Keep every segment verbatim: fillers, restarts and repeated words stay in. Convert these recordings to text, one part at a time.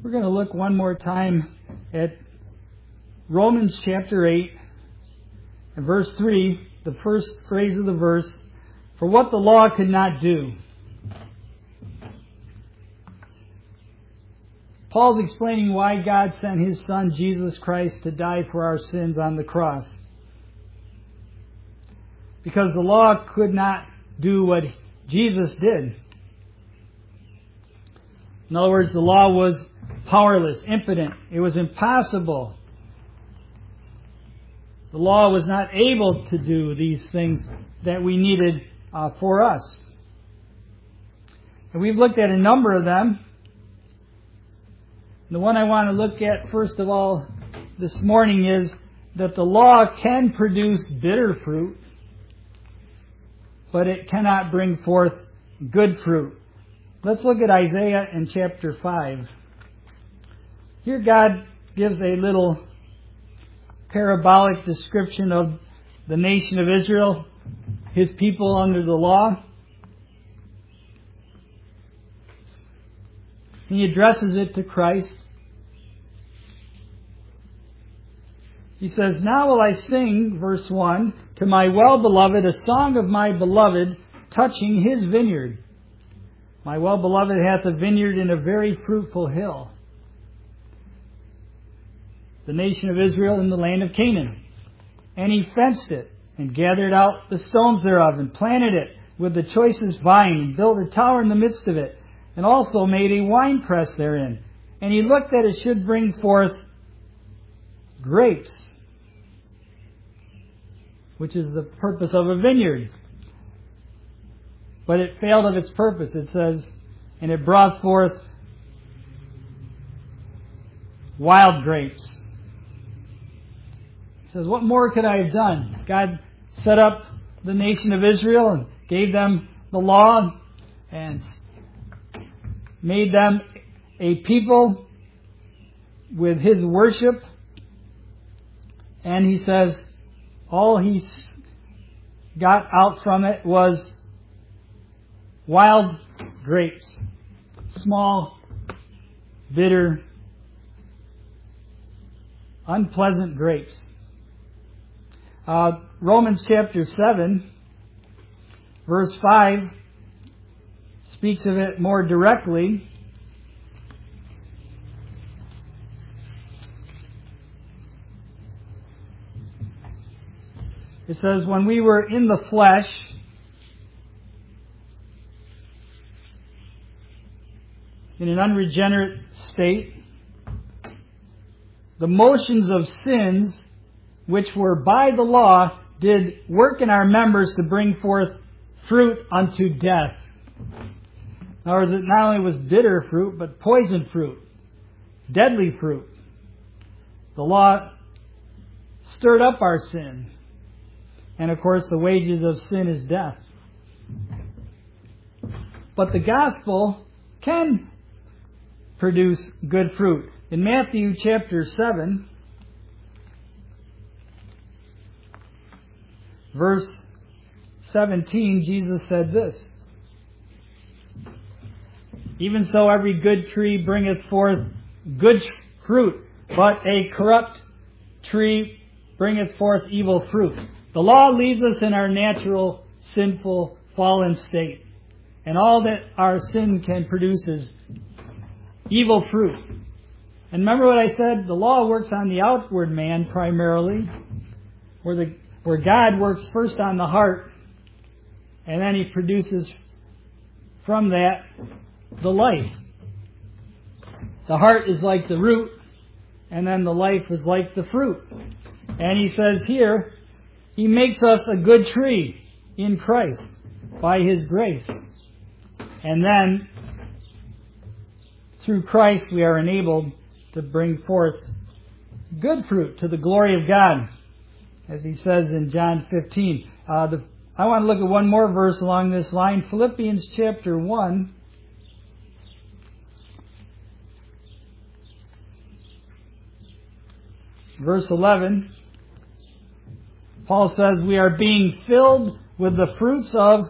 We're going to look one more time at Romans chapter eight and verse three, the first phrase of the verse, for what the law could not do. Paul's explaining why God sent His Son, Jesus Christ, to die for our sins on the cross. Because the law could not do what Jesus did. In other words, the law was powerless, impotent. It was impossible. The law was not able to do these things that we needed uh, for us. And we've looked at a number of them. The one I want to look at first of all this morning is that the law can produce bitter fruit, but it cannot bring forth good fruit. Let's look at Isaiah in chapter five. Here God gives a little parabolic description of the nation of Israel, His people under the law. He addresses it to Christ. He says, now will I sing, verse one, to my well-beloved, a song of my beloved, touching His vineyard. My well-beloved hath a vineyard in a very fruitful hill. The nation of Israel in the land of Canaan. And He fenced it, and gathered out the stones thereof, and planted it with the choicest vine, and built a tower in the midst of it, and also made a winepress therein. And He looked that it should bring forth grapes, which is the purpose of a vineyard. But it failed of its purpose. It says, and it brought forth wild grapes. He says, what more could I have done? God set up the nation of Israel and gave them the law and made them a people with His worship. And He says, all He got out from it was wild grapes. Small, bitter, unpleasant grapes. Uh, Romans chapter seven, verse five, speaks of it more directly. It says, when we were in the flesh, in an unregenerate state, the motions of sins, which were by the law, did work in our members to bring forth fruit unto death. In other words, it not only was bitter fruit, but poison fruit, deadly fruit. The law stirred up our sin. And of course, the wages of sin is death. But the gospel can produce good fruit. In Matthew chapter seven, verse seventeen, Jesus said this, even so every good tree bringeth forth good fruit, but a corrupt tree bringeth forth evil fruit. The law leaves us in our natural, sinful, fallen state. And all that our sin can produce is evil fruit. And remember what I said? The law works on the outward man primarily, where the where God works first on the heart, and then He produces from that the life. The heart is like the root, and then the life is like the fruit. And He says here, He makes us a good tree in Christ by His grace. And then, through Christ, we are enabled to bring forth good fruit to the glory of God, as He says in John fifteen. Uh, the, I want to look at one more verse along this line. Philippians chapter one. Verse eleven. Paul says, we are being filled with the fruits of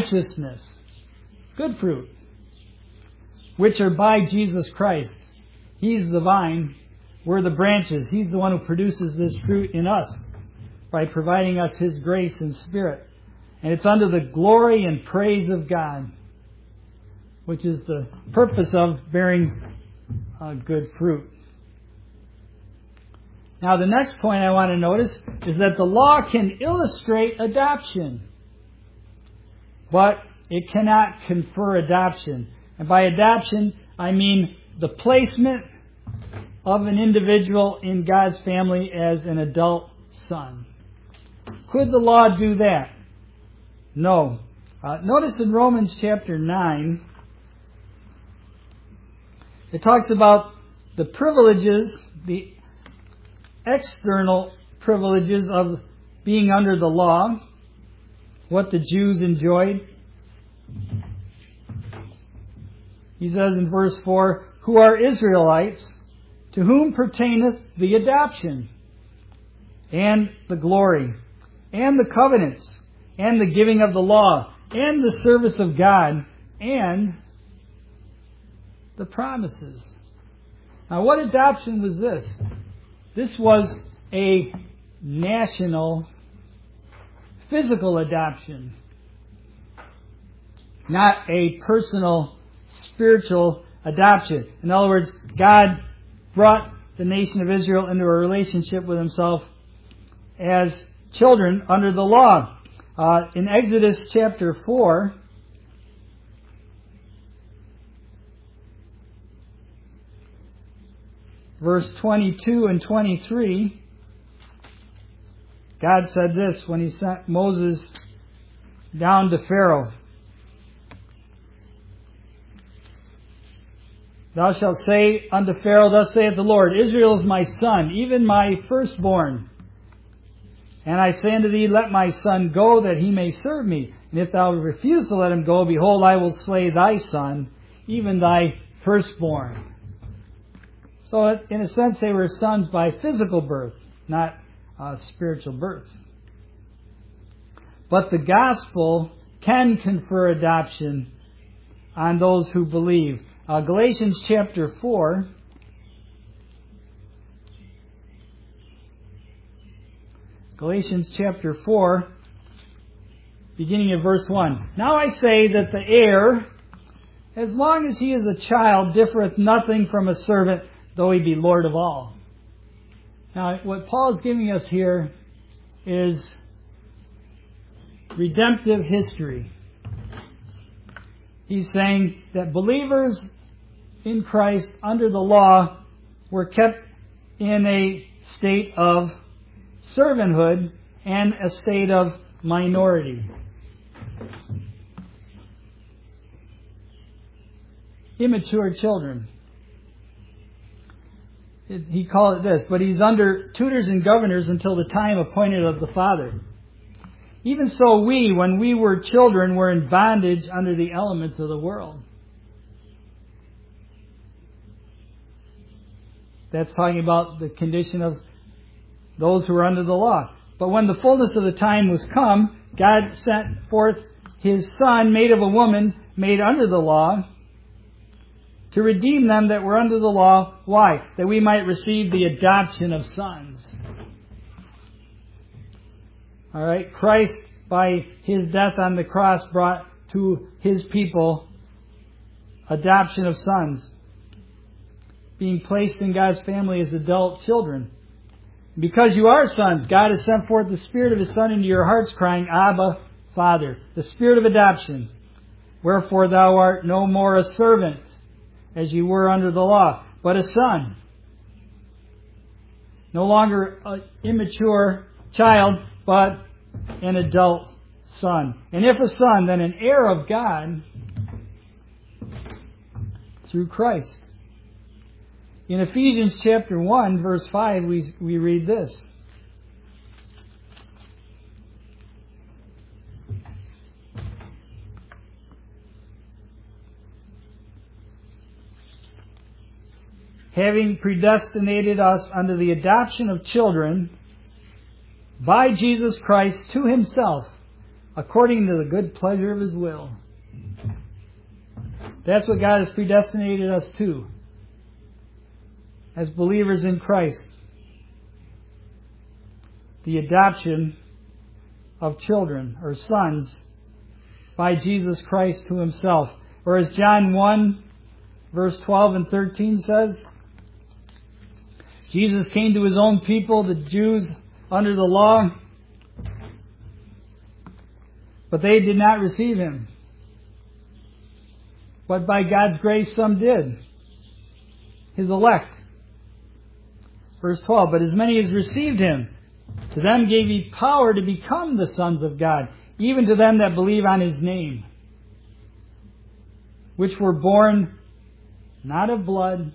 righteousness. Good fruit. Which are by Jesus Christ. He's the vine. We're the branches. He's the one who produces this fruit in us by providing us His grace and Spirit. And it's under the glory and praise of God, which is the purpose of bearing uh, good fruit. Now, the next point I want to notice is that the law can illustrate adoption, but it cannot confer adoption. And by adoption, I mean the placement of an individual in God's family as an adult son. Could the law do that? No. Uh, notice in Romans chapter nine, it talks about the privileges, the external privileges of being under the law, what the Jews enjoyed. He says in verse four, who are Israelites, to whom pertaineth the adoption, and the glory, and the covenants, and the giving of the law, and the service of God, and the promises. Now, what adoption was this? This was a national, physical adoption, not a personal, spiritual adoption. In other words, God brought the nation of Israel into a relationship with Himself as children under the law. Uh, in Exodus chapter four, verse twenty-two and twenty-three, God said this when He sent Moses down to Pharaoh. Thou shalt say unto Pharaoh, thus saith the Lord, Israel is my son, even my firstborn. And I say unto thee, let my son go, that he may serve me. And if thou refuse to let him go, behold, I will slay thy son, even thy firstborn. So, in a sense, they were sons by physical birth, not uh, spiritual birth. But the gospel can confer adoption on those who believe. Uh, Galatians chapter four. Galatians chapter four, beginning at verse one. Now I say that the heir, as long as he is a child, differeth nothing from a servant, though he be Lord of all. Now, what Paul is giving us here is redemptive history. He's saying that believers in Christ under the law were kept in a state of servanthood and a state of minority. Immature children. It, he called it this, but he's under tutors and governors until the time appointed of the Father. Even so we, when we were children, were in bondage under the elements of the world. That's talking about the condition of those who are under the law. But when the fullness of the time was come, God sent forth His Son, made of a woman, made under the law, to redeem them that were under the law. Why? That we might receive the adoption of sons. All right? Christ, by His death on the cross, brought to His people adoption of sons, being placed in God's family as adult children. Because you are sons, God has sent forth the Spirit of His Son into your hearts, crying, Abba, Father. The Spirit of adoption. Wherefore thou art no more a servant, as you were under the law, but a son. No longer an immature child, but an adult son. And if a son, then an heir of God through Christ. In Ephesians chapter one, verse five, we, we read this. Having predestinated us unto the adoption of children by Jesus Christ to Himself, according to the good pleasure of His will. That's what God has predestinated us to. as believers in Christ. The adoption of children or sons by Jesus Christ to Himself. Or as John one, verse twelve and thirteen says, Jesus came to His own people, the Jews under the law, but they did not receive Him. But by God's grace some did. His elect. Verse twelve, but as many as received Him, to them gave He power to become the sons of God, even to them that believe on His name, which were born not of blood,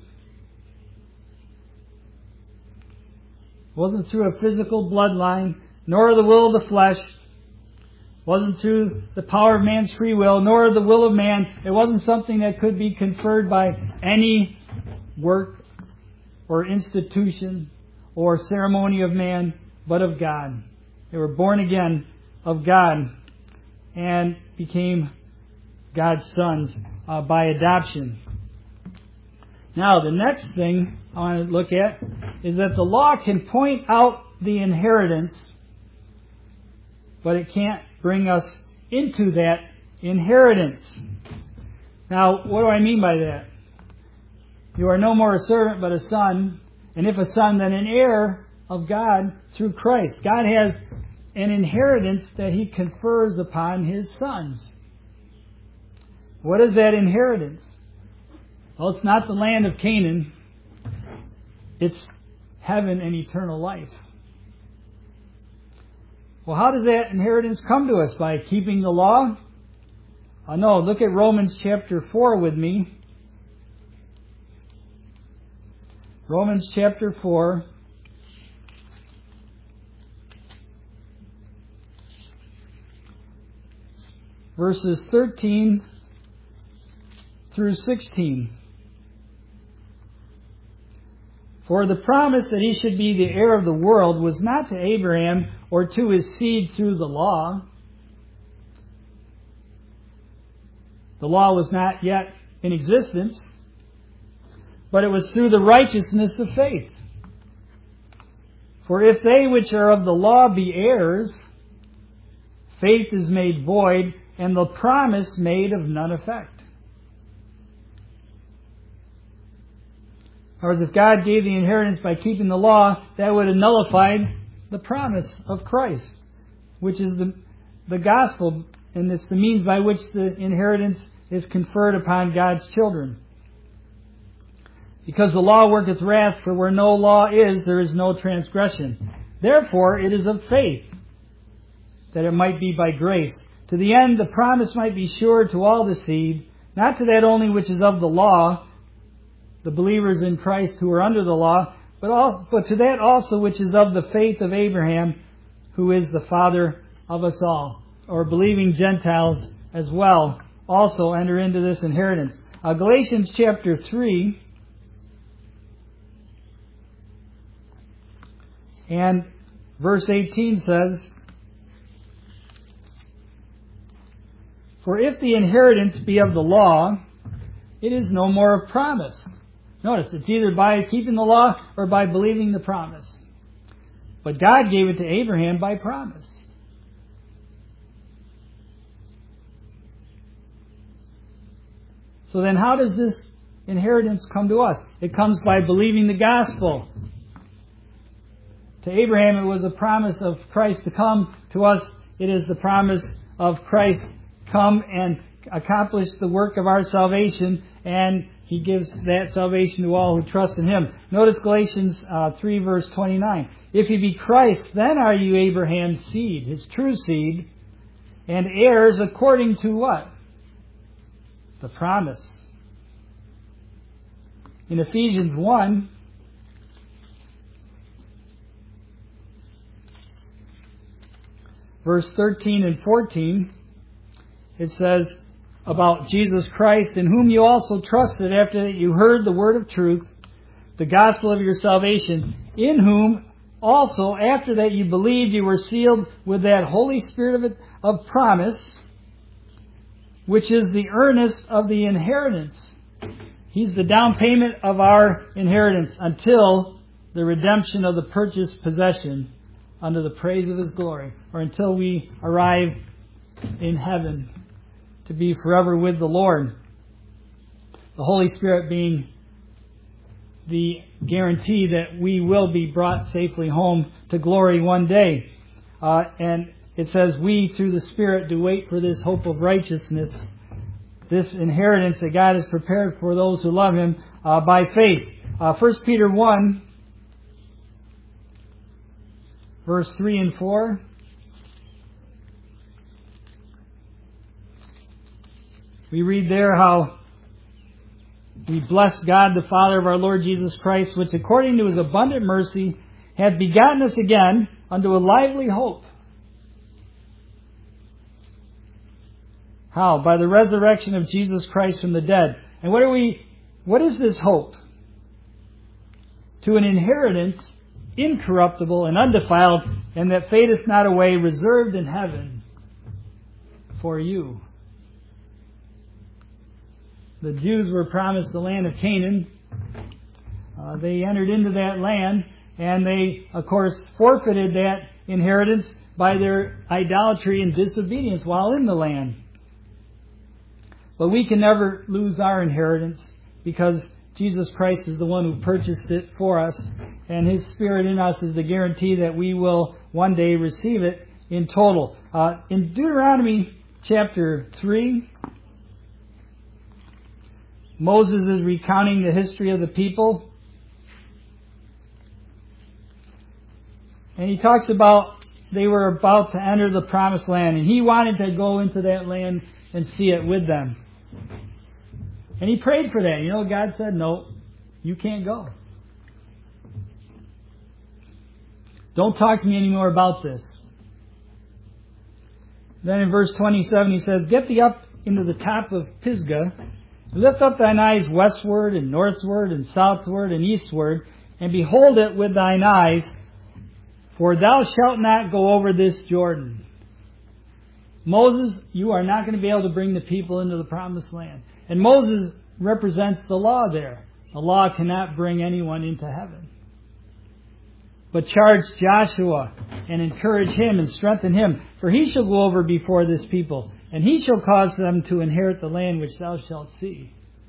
wasn't through a physical bloodline, nor the will of the flesh, wasn't through the power of man's free will, nor the will of man. It wasn't something that could be conferred by any work or institution or ceremony of man, but of God. They were born again of God and became God's sons uh, by adoption. Now, the next thing I want to look at is that the law can point out the inheritance, but it can't bring us into that inheritance. Now, what do I mean by that? You are no more a servant, but a son, and if a son, then an heir of God through Christ. God has an inheritance that He confers upon His sons. What is that inheritance? Well, it's not the land of Canaan. It's heaven and eternal life. Well, how does that inheritance come to us? By keeping the law? Uh, no, look at Romans chapter four with me. Romans chapter four. Verses thirteen through sixteen. For the promise that he should be the heir of the world was not to Abraham or to his seed through the law. The law was not yet in existence, but it was through the righteousness of faith. For if they which are of the law be heirs, faith is made void, and the promise made of none effect. Or as if God gave the inheritance by keeping the law, that would have nullified the promise of Christ, which is the, the gospel, and it's the means by which the inheritance is conferred upon God's children. Because the law worketh wrath, for where no law is, there is no transgression. Therefore, it is of faith, that it might be by grace, to the end the promise might be sure to all the seed, not to that only which is of the law, the believers in Christ who are under the law, but, all, but to that also which is of the faith of Abraham, who is the father of us all. Or believing Gentiles as well also enter into this inheritance. Uh, Galatians chapter three and verse eighteen says, for if the inheritance be of the law, it is no more of promise. Notice, it's either by keeping the law or by believing the promise. But God gave it to Abraham by promise. So then how does this inheritance come to us? It comes by believing the gospel. To Abraham it was a promise of Christ to come. To us it is the promise of Christ come and accomplish the work of our salvation, and He gives that salvation to all who trust in Him. Notice Galatians uh, three verse twenty-nine. If He be Christ, then are you Abraham's seed, His true seed, and heirs according to what? The promise. In Ephesians one, verse thirteen and fourteen, it says about Jesus Christ, in whom you also trusted after that you heard the word of truth, the gospel of your salvation, in whom also after that you believed you were sealed with that Holy Spirit of, of promise, which is the earnest of the inheritance He's the down payment of our inheritance until the redemption of the purchased possession under the praise of His glory, or until we arrive in heaven to be forever with the Lord. The Holy Spirit being the guarantee that we will be brought safely home to glory one day. Uh, and it says, we through the Spirit do wait for this hope of righteousness, this inheritance that God has prepared for those who love Him uh, by faith. Uh, First Peter one, verse three and four. We read there how we bless God, the Father of our Lord Jesus Christ, which according to His abundant mercy hath begotten us again unto a lively hope. How? By the resurrection of Jesus Christ from the dead. And what are we, what is this hope? To an inheritance incorruptible and undefiled, and that fadeth not away, reserved in heaven for you. The Jews were promised the land of Canaan. Uh, they entered into that land, and they, of course, forfeited that inheritance by their idolatry and disobedience while in the land. But we can never lose our inheritance because Jesus Christ is the one who purchased it for us, and His Spirit in us is the guarantee that we will one day receive it in total. Uh, in Deuteronomy chapter three, Moses is recounting the history of the people. And he talks about they were about to enter the promised land, and he wanted to go into that land and see it with them. And he prayed for that. You know, God said, no, you can't go. Don't talk to me anymore about this. Then in verse twenty-seven he says, get thee up into the top of Pisgah, lift up thine eyes westward and northward and southward and eastward, and behold it with thine eyes, for thou shalt not go over this Jordan. Moses, you are not going to be able to bring the people into the promised land. And Moses represents the law there. The law cannot bring anyone into heaven. But charge Joshua and encourage him and strengthen him, for he shall go over before this people, and he shall cause them to inherit the land which thou shalt see.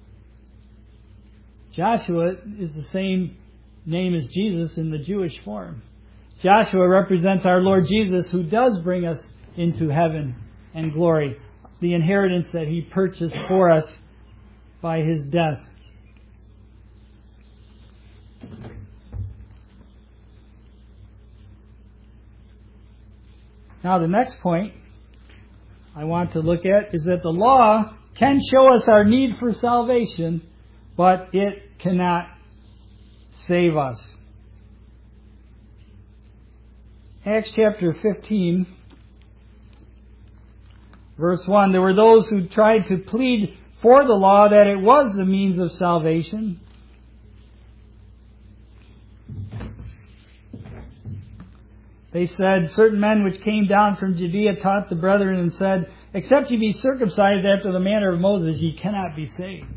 Joshua is the same name as Jesus in the Jewish form. Joshua represents our Lord Jesus, who does bring us into heaven and glory, the inheritance that He purchased for us by His death. Now the next point I want to look at is that the law can show us our need for salvation, but it cannot save us. Acts chapter fifteen, verse one, there were those who tried to plead for the law that it was the means of salvation. They said, certain men which came down from Judea taught the brethren and said, except ye be circumcised after the manner of Moses, ye cannot be saved.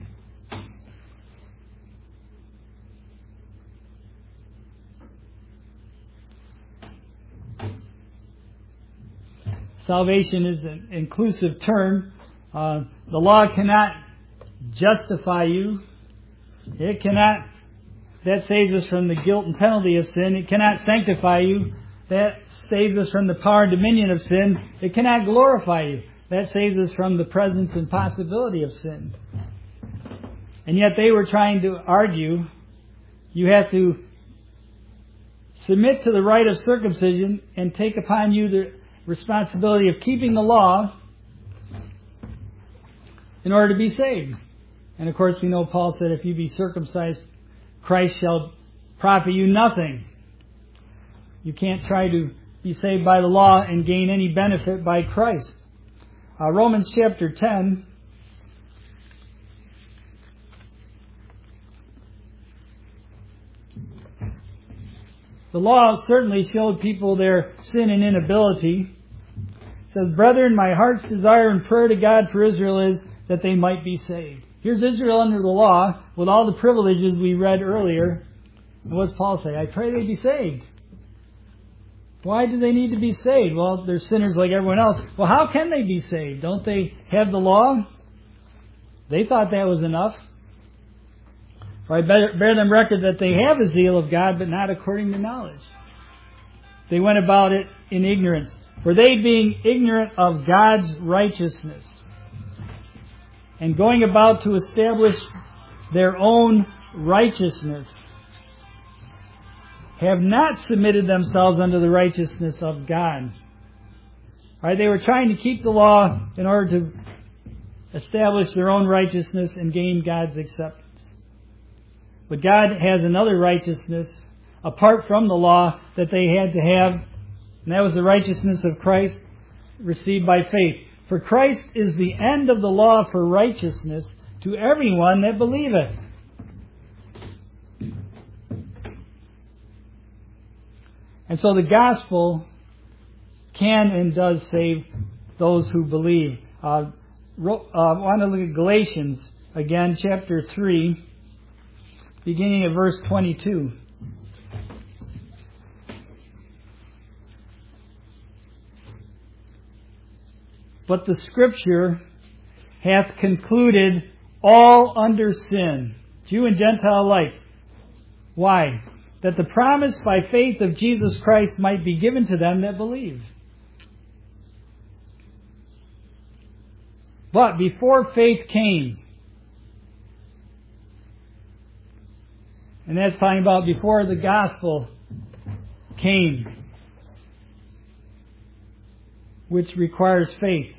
Salvation is an inclusive term. Uh, the law cannot justify you. It cannot, that saves us from the guilt and penalty of sin. It cannot sanctify you. That saves us from the power and dominion of sin. It cannot glorify you. That saves us from the presence and possibility of sin. And yet they were trying to argue, you have to submit to the rite of circumcision and take upon you the responsibility of keeping the law in order to be saved. And of course we know Paul said, if you be circumcised, Christ shall profit you nothing. You can't try to be saved by the law and gain any benefit by Christ. Uh, Romans chapter ten. The law certainly showed people their sin and inability. It says, brethren, my heart's desire and prayer to God for Israel is that they might be saved. Here's Israel under the law with all the privileges we read earlier. And what does Paul say? I pray they be saved. Why do they need to be saved? Well, they're sinners like everyone else. Well, how can they be saved? Don't they have the law? They thought that was enough. For I bear, bear them record that they have a zeal of God, but not according to knowledge. They went about it in ignorance. For they, being ignorant of God's righteousness, and going about to establish their own righteousness, have not submitted themselves unto the righteousness of God. Right? They were trying to keep the law in order to establish their own righteousness and gain God's acceptance. But God has another righteousness apart from the law that they had to have, and that was the righteousness of Christ received by faith. For Christ is the end of the law for righteousness to everyone that believeth. And so the gospel can and does save those who believe. Uh, ro- uh, I want to look at Galatians again, chapter three, beginning at verse twenty-two. But the Scripture hath concluded all under sin, Jew and Gentile alike. Why? That the promise by faith of Jesus Christ might be given to them that believe. But before faith came, and that's talking about before the gospel came, which requires faith,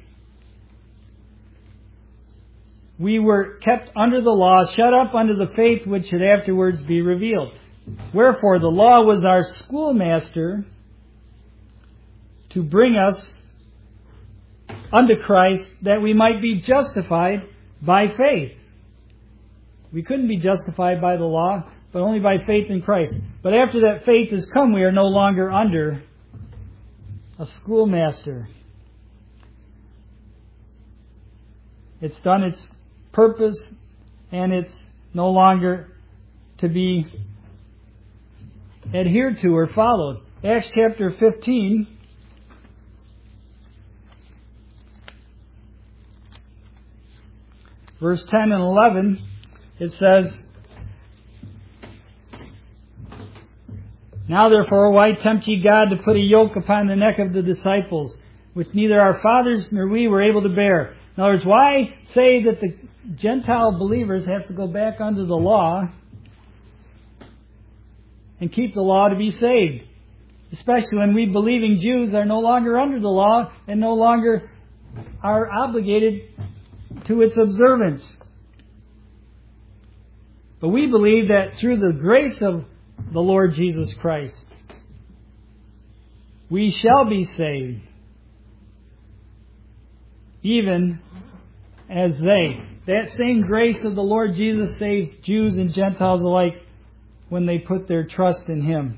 we were kept under the law, shut up under the faith which should afterwards be revealed. Wherefore the law was our schoolmaster to bring us unto Christ, that we might be justified by faith. We couldn't be justified by the law, but only by faith in Christ. But after that faith has come, we are no longer under a schoolmaster. It's done its purpose, and it's no longer to be adhered to or followed. Acts chapter fifteen, verse ten and eleven, it says, Now therefore, why tempt ye God to put a yoke upon the neck of the disciples, which neither our fathers nor we were able to bear? In other words, why say that the Gentile believers have to go back under the law and keep the law to be saved? Especially when we believing Jews are no longer under the law and no longer are obligated to its observance. But we believe that through the grace of the Lord Jesus Christ, we shall be saved, even as they. That same grace of the Lord Jesus saves Jews and Gentiles alike when they put their trust in Him.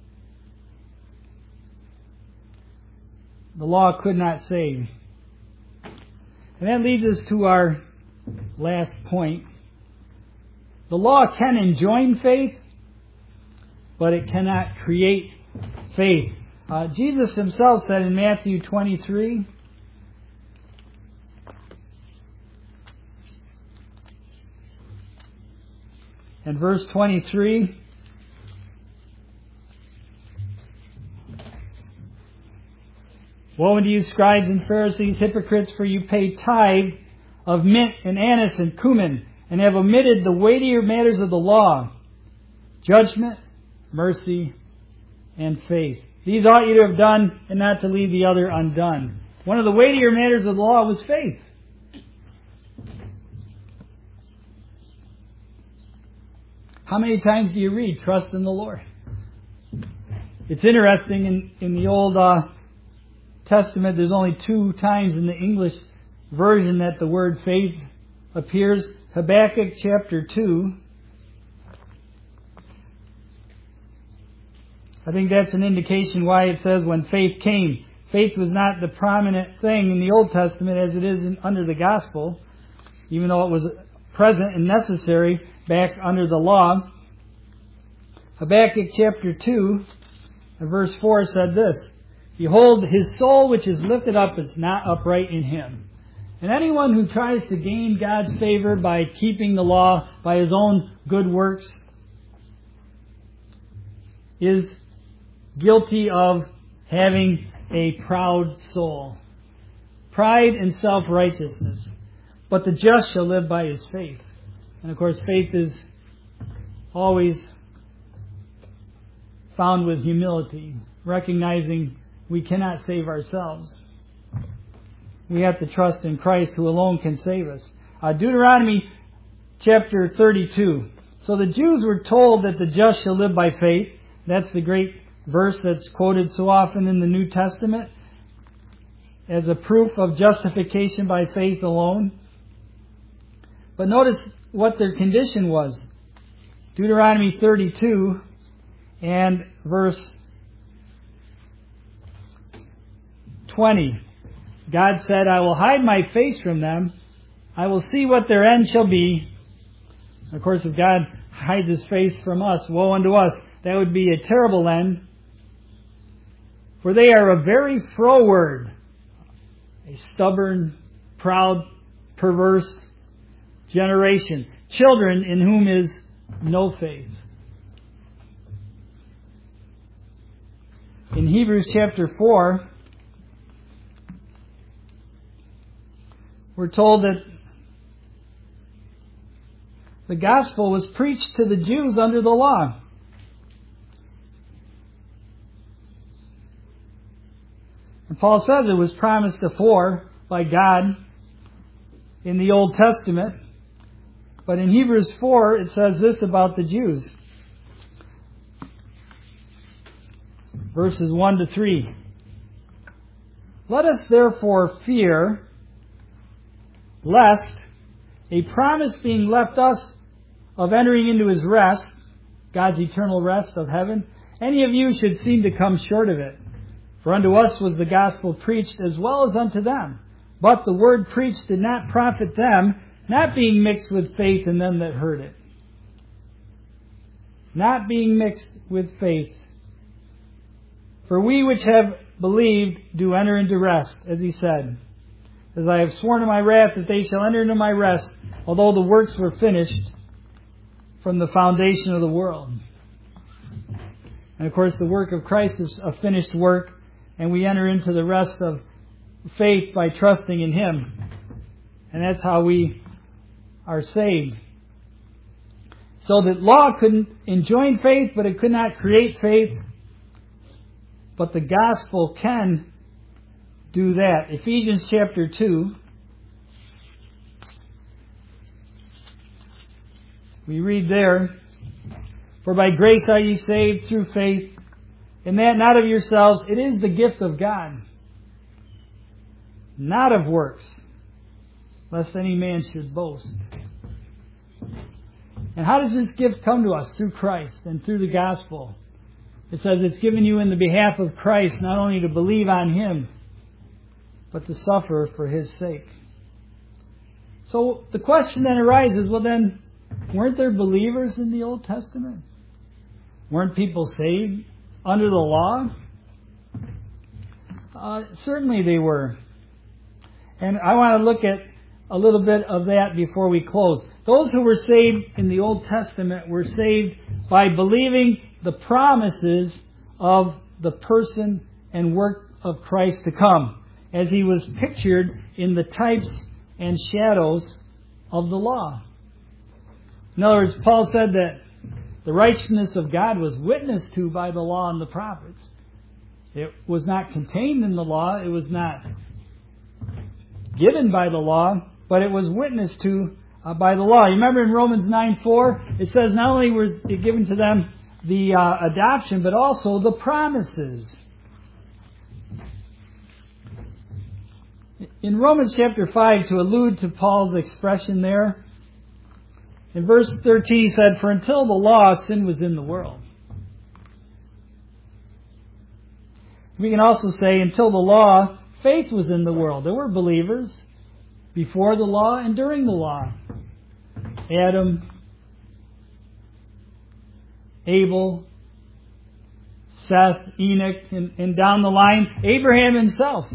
The law could not save. And that leads us to our last point. The law can enjoin faith, but it cannot create faith. Uh, Jesus Himself said in Matthew twenty-three, and verse twenty-three, Woe unto you, scribes and Pharisees, hypocrites, for you pay tithe of mint and anise and cumin, and have omitted the weightier matters of the law, judgment, mercy, and faith. These ought you to have done, and not to leave the other undone. One of the weightier matters of the law was faith. How many times do you read, trust in the Lord? It's interesting, in, in the Old uh, Testament, there's only two times in the English version that the word faith appears. Habakkuk chapter two. I think that's an indication why it says when faith came. Faith was not the prominent thing in the Old Testament as it is in, under the gospel, even though it was present and necessary back under the law. Habakkuk chapter two, verse four said this, "Behold, his soul which is lifted up is not upright in him." And anyone who tries to gain God's favor by keeping the law by his own good works is guilty of having a proud soul. Pride and self-righteousness. But the just shall live by his faith. And of course, faith is always found with humility, recognizing we cannot save ourselves. We have to trust in Christ who alone can save us. Uh, Deuteronomy chapter thirty-two. So the Jews were told that the just shall live by faith. That's the great verse that's quoted so often in the New Testament as a proof of justification by faith alone. But notice what their condition was. Deuteronomy thirty-two and verse twenty. God said, "I will hide my face from them. I will see what their end shall be." Of course, if God hides his face from us, woe unto us. That would be a terrible end. "For they are a very froward," a stubborn, proud, perverse generation, children in whom is no faith. In Hebrews chapter four, we're told that the gospel was preached to the Jews under the law. And Paul says it was promised afore by God in the Old Testament. But in Hebrews four, it says this about the Jews. Verses one to three. "Let us therefore fear, lest, a promise being left us of entering into his rest," God's eternal rest of heaven, "any of you should seem to come short of it. For unto us was the gospel preached as well as unto them. But the word preached did not profit them, not being mixed with faith in them that heard it." Not being mixed with faith. "For we which have believed do enter into rest," as he said. "As I have sworn in my wrath that they shall enter into my rest, although the works were finished from the foundation of the world." And of course, the work of Christ is a finished work, and we enter into the rest of faith by trusting in him. And that's how we are saved. So that law couldn't enjoin faith, but it could not create faith. But the gospel can do that. Ephesians chapter two. We read there, "For by grace are ye saved through faith, and that not of yourselves, it is the gift of God, not of works, lest any man should boast." And how does this gift come to us? Through Christ and through the gospel. It says it's given you in the behalf of Christ, not only to believe on him, but to suffer for his sake. So the question then arises, well then, weren't there believers in the Old Testament? Weren't people saved under the law? Uh, certainly they were. And I want to look at a little bit of that before we close. Those who were saved in the Old Testament were saved by believing the promises of the person and work of Christ to come, as he was pictured in the types and shadows of the law. In other words, Paul said that the righteousness of God was witnessed to by the law and the prophets. It was not contained in the law. It was not given by the law, but it was witnessed to uh, by the law. You remember in Romans nine four, it says not only was it given to them the uh, adoption, but also the promises. In Romans chapter five, to allude to Paul's expression there, in verse thirteen he said, "For until the law, sin was in the world." We can also say, until the law, faith was in the world. There were believers before the law and during the law. Adam, Abel, Seth, Enoch, and, and down the line, Abraham himself.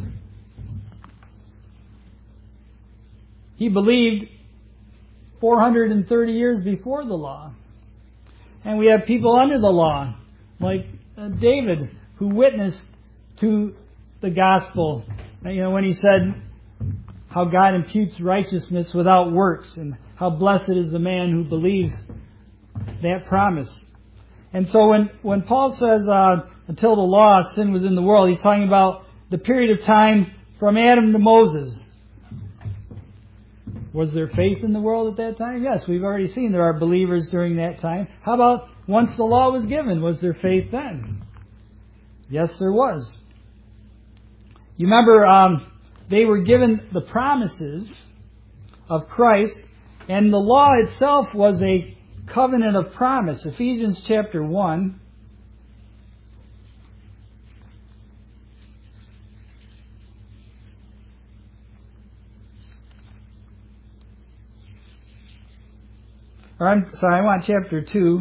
He believed four hundred thirty years before the law. And we have people under the law, like uh, David, who witnessed to the gospel. You know, when he said how God imputes righteousness without works, and how blessed is the man who believes that promise. And so when, when Paul says, uh, until the law, sin was in the world, he's talking about the period of time from Adam to Moses. Was there faith in the world at that time? Yes, we've already seen there are believers during that time. How about once the law was given? Was there faith then? Yes, there was. You remember, um, they were given the promises of Christ, and the law itself was a covenant of promise. Ephesians chapter one. Or I'm sorry, I want chapter two,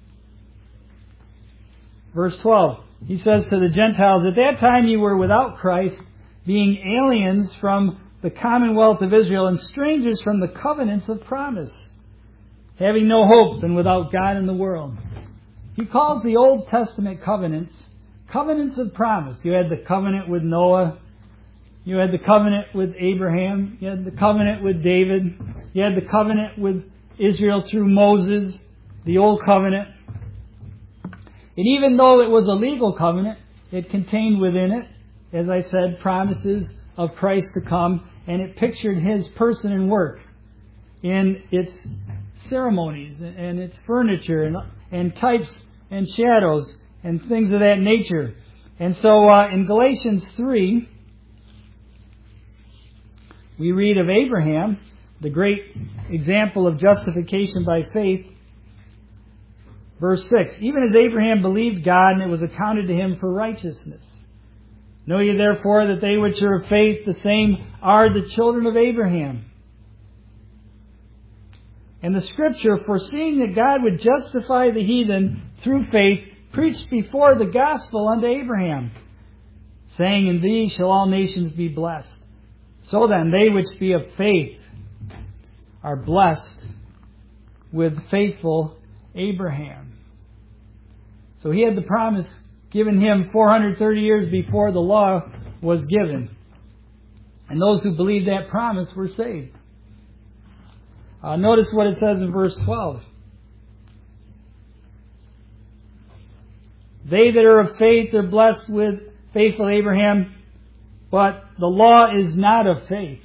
verse twelve. He says to the Gentiles, at that time you were without Christ, being aliens from the commonwealth of Israel and strangers from the covenants of promise, having no hope and without God in the world. He calls the Old Testament covenants covenants of promise. You had the covenant with Noah. You had the covenant with Abraham. You had the covenant with David. You had the covenant with Israel through Moses, the Old Covenant. And even though it was a legal covenant, it contained within it, as I said, promises of Christ to come, and it pictured His person and work in its ceremonies and its furniture and, and types and shadows and things of that nature. And so uh, in Galatians three, we read of Abraham, the great example of justification by faith. Verse six, even as Abraham believed God, and it was accounted to him for righteousness. Know ye therefore that they which are of faith, the same are the children of Abraham. And the Scripture, foreseeing that God would justify the heathen through faith, preached before the gospel unto Abraham, saying, in thee shall all nations be blessed. So then, they which be of faith are blessed with faithful Abraham. So he had the promise given him four hundred thirty years before the law was given. And those who believed that promise were saved. Uh, notice what it says in verse twelve. They that are of faith are blessed with faithful Abraham, but the law is not of faith.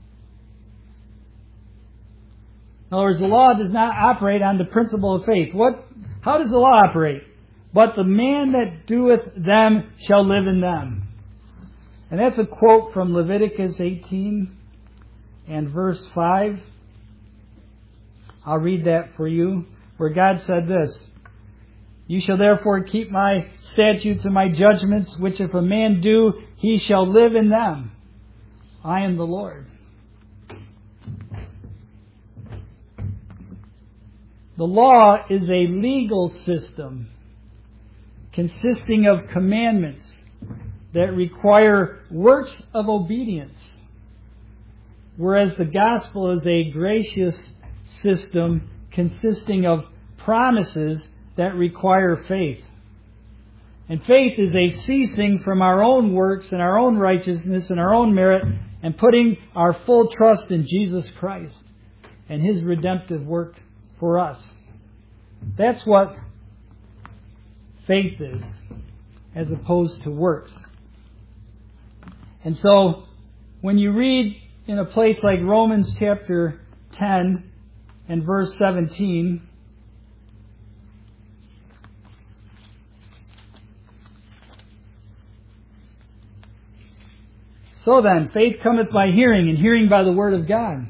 In other words, the law does not operate on the principle of faith. What? How does the law operate? But the man that doeth them shall live in them. And that's a quote from Leviticus eighteen and verse five. I'll read that for you, where God said this, you shall therefore keep my statutes and my judgments, which if a man do, he shall live in them. I am the Lord. The law is a legal system consisting of commandments that require works of obedience, whereas the gospel is a gracious system consisting of promises that require faith. And faith is a ceasing from our own works and our own righteousness and our own merit and putting our full trust in Jesus Christ and His redemptive work for us. That's what faith is, as opposed to works. And so, when you read in a place like Romans chapter ten and verse seventeen, so then, faith cometh by hearing, and hearing by the word of God.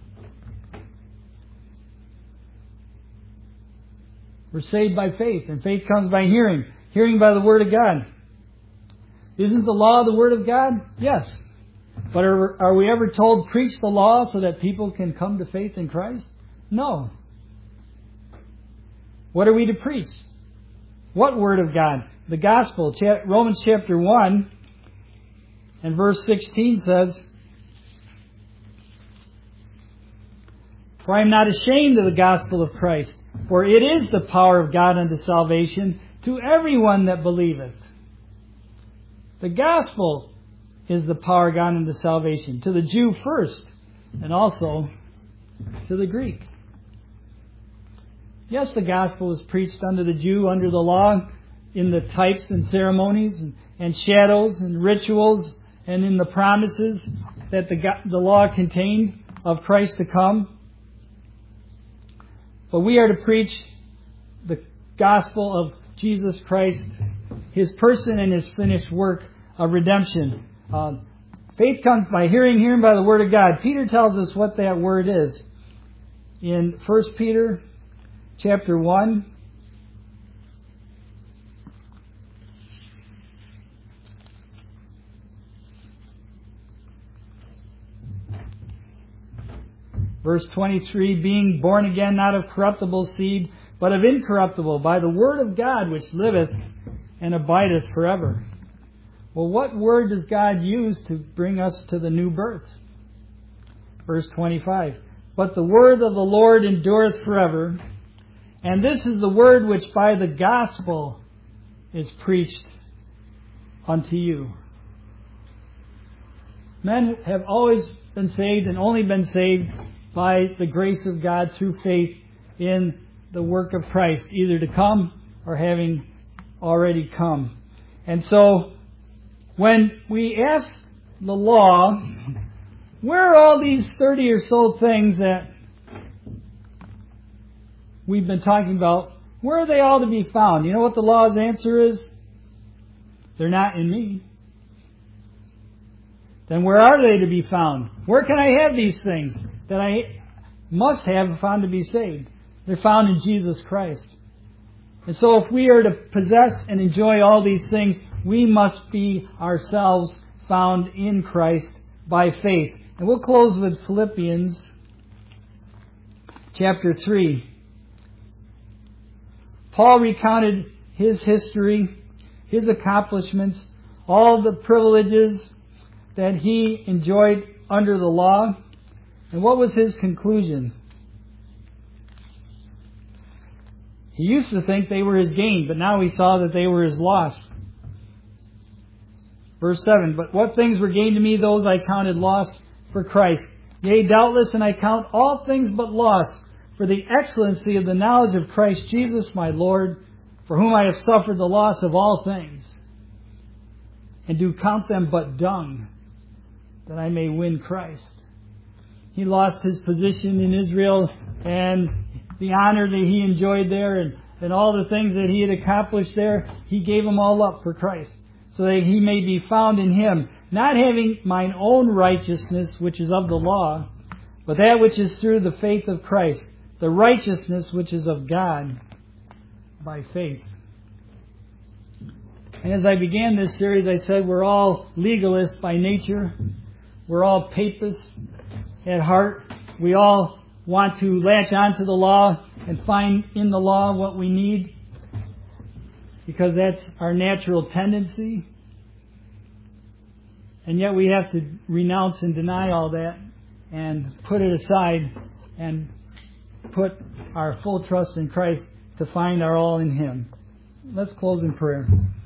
We're saved by faith, and faith comes by hearing. Hearing by the Word of God. Isn't the law the Word of God? Yes. But are, are we ever told, preach the law so that people can come to faith in Christ? No. What are we to preach? What Word of God? The Gospel. Romans chapter one and verse sixteen says, "For I am not ashamed of the gospel of Christ, for it is the power of God unto salvation to everyone that believeth." The gospel is the power of God unto salvation, to the Jew first, and also to the Greek. Yes, the gospel was preached unto the Jew under the law, in the types and ceremonies and, and shadows and rituals, and in the promises that the, the law contained of Christ to come. But we are to preach the gospel of Jesus Christ, His person and His finished work of redemption. Uh, faith comes by hearing, hearing by the Word of God. Peter tells us what that Word is. In First Peter chapter one, verse twenty-three, "Being born again, not of corruptible seed, but of incorruptible, by the Word of God which liveth and abideth forever." Well, what word does God use to bring us to the new birth? Verse twenty-five, "But the word of the Lord endureth forever, and this is the word which by the gospel is preached unto you." Men have always been saved and only been saved by the grace of God through faith in the work of Christ, either to come or having already come. And so, when we ask the law, where are all these thirty or so things that we've been talking about, where are they all to be found? You know what the law's answer is? They're not in me. Then where are they to be found? Where can I have these things that I must have found to be saved? They're found in Jesus Christ. And so if we are to possess and enjoy all these things, we must be ourselves found in Christ by faith. And we'll close with Philippians chapter three. Paul recounted his history, his accomplishments, all the privileges that he enjoyed under the law. And what was his conclusion? He used to think they were his gain, but now he saw that they were his loss. Verse seven, "But what things were gained to me, those I counted loss for Christ. Yea, doubtless, and I count all things but loss for the excellency of the knowledge of Christ Jesus my Lord, for whom I have suffered the loss of all things, and do count them but dung, that I may win Christ." He lost his position in Israel and the honor that he enjoyed there, and, and all the things that he had accomplished there. He gave them all up for Christ, so that he may be found in Him, not having mine own righteousness, which is of the law, but that which is through the faith of Christ, the righteousness which is of God by faith. And as I began this series, I said we're all legalists by nature. We're all papists at heart. We all want to latch onto the law and find in the law what we need, because that's our natural tendency. And yet we have to renounce and deny all that and put it aside and put our full trust in Christ to find our all in Him. Let's close in prayer.